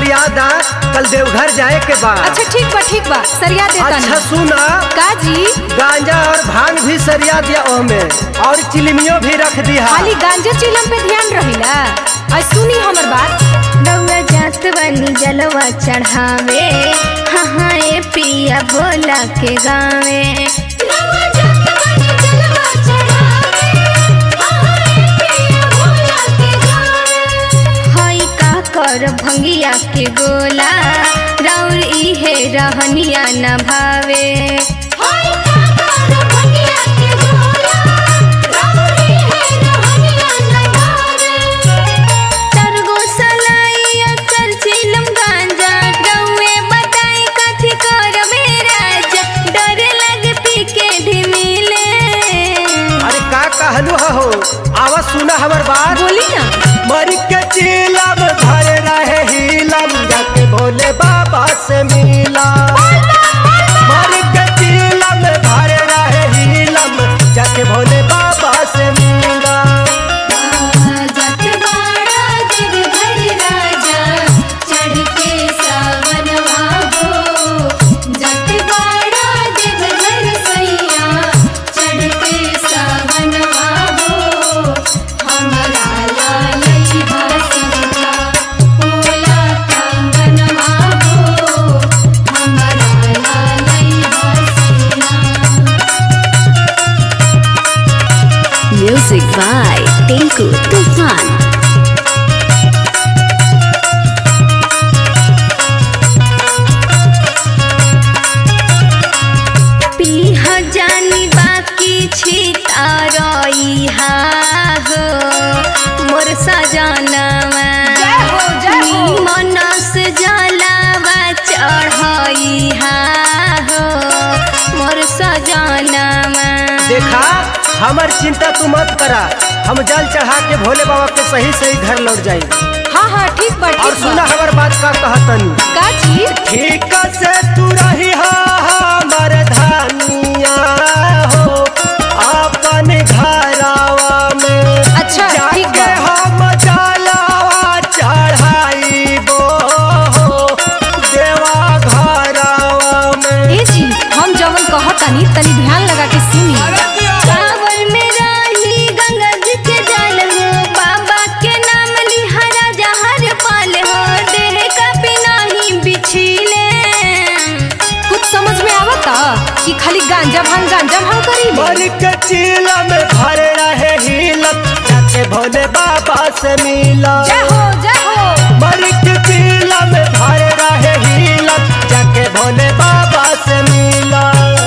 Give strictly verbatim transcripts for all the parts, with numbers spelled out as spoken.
सरियादा, कल देवघर जाए के बाद। अच्छा ठीक बा ठीक बा सरिया देता। अच्छा सुना का जी? गांजा और भांग भी सरिया दिया ओमे और चिलमियों भी रख दिया। खाली गांजा चिलम पे ध्यान रहिला। आज सुनी हमर बात। रउआ जात बनी जलवा चढ़ावे, हाँ हाँ ए पिया भोला के गावे। कर भंगिया के गोला राउर इहे रहनिया न भावे। तरगो सलाइया कर चिलम गांजा, रउए बताई कथी करबे राजा, डर लगे पी के ढिमिले। अरे का कहलू हो, आवाज सुना हमर बात। बोली ना। मर के चिलम धर रहे हिलम, जाके भोले बाबा से मिला। मर के चिलम धर रहे हिलम, जाके भोले बाबा से मिला। Music by Tinku Tufan. पीहा जानी बाकी छिता रइहा हो मोर सजनवा, मनस जलावा चढ़इहा हो मोर सजनवा। देखा हमार चिंता तू मत करा, हम जल चढ़ा के भोले बाबा के सही सही घर लौट जाई। हाँ हाँ ठीक बा। और सुना हमार बात का कहतनी। का जी? ठीक से तू रही हमर धनिया हो अपन घरवा में। अच्छा ठीक जाके बा। हम जलवा चढ़ाइबो हो देवा घरवा में। ए जी हम जवन कहतनी तनी ध्यान लगा के सुनी। कांवर में रही गंगा जी के जल हो, बाबा के नाम लिहरा जहर पाल हो, देह का बिना ही बिछिले। कुछ समझ में आवता कि खाली गांजा भांग गांजा भांग करी ले? मर के चिलम भर रहे हिलम, जाके भोले बाबा से मिला। जय हो जय हो। मर के चिलम भर रहे हिलम, जाके भोले बाबा से मिला।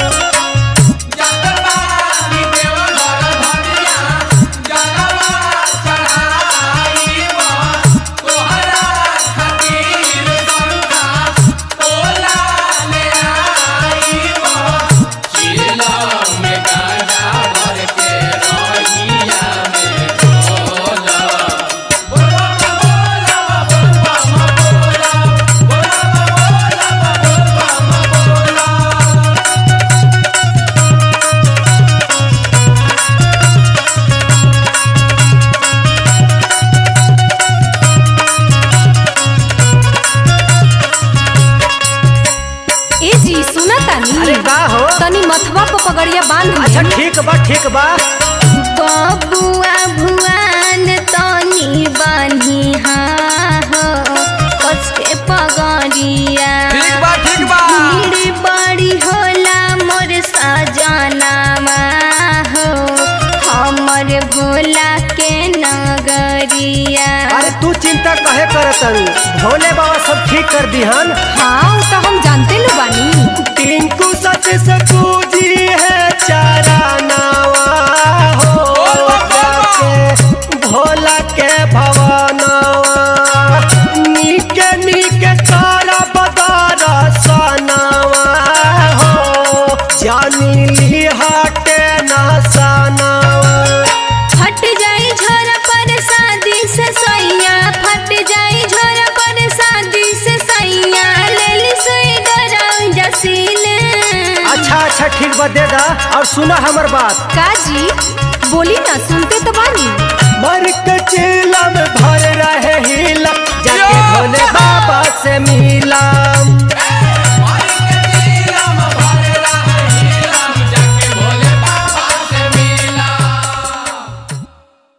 अरे का हो? तनी मथवा पे पगड़िया बांध। अच्छा ठीक बा ठीक बा। बबुआ भुआन तनी बानी हाँ हो कस के पगड़िया। ठीक बा ठीक बा। भीड़ बड़ी होला मोर सजनावा हो हमर भोला के नगरिया। अरे तू चिंता कहे करत तारू, भोले बाबा सब ठीक कर दिहन। हाँ वो तो हम जानते नु बानी। टिंकू सच से पूजी है चारा नावा हो, जाके भोला के भवनवा नीके नीके तारा बदारा सनावा हो, जानी ली हटे ना सनावा। फट जाई झोरा पर शादी से सैया, फट जाई झोरा पर शादी से सैया, ले ली सुई डराऊ जसीले। अच्छा अच्छा ठीक बा दे दा। और सुना हमर बात। का जी बोली ना, सुनते तो बानी। मर के चिलम भर रहे हिलम, जाके भोले बाबा से मिला।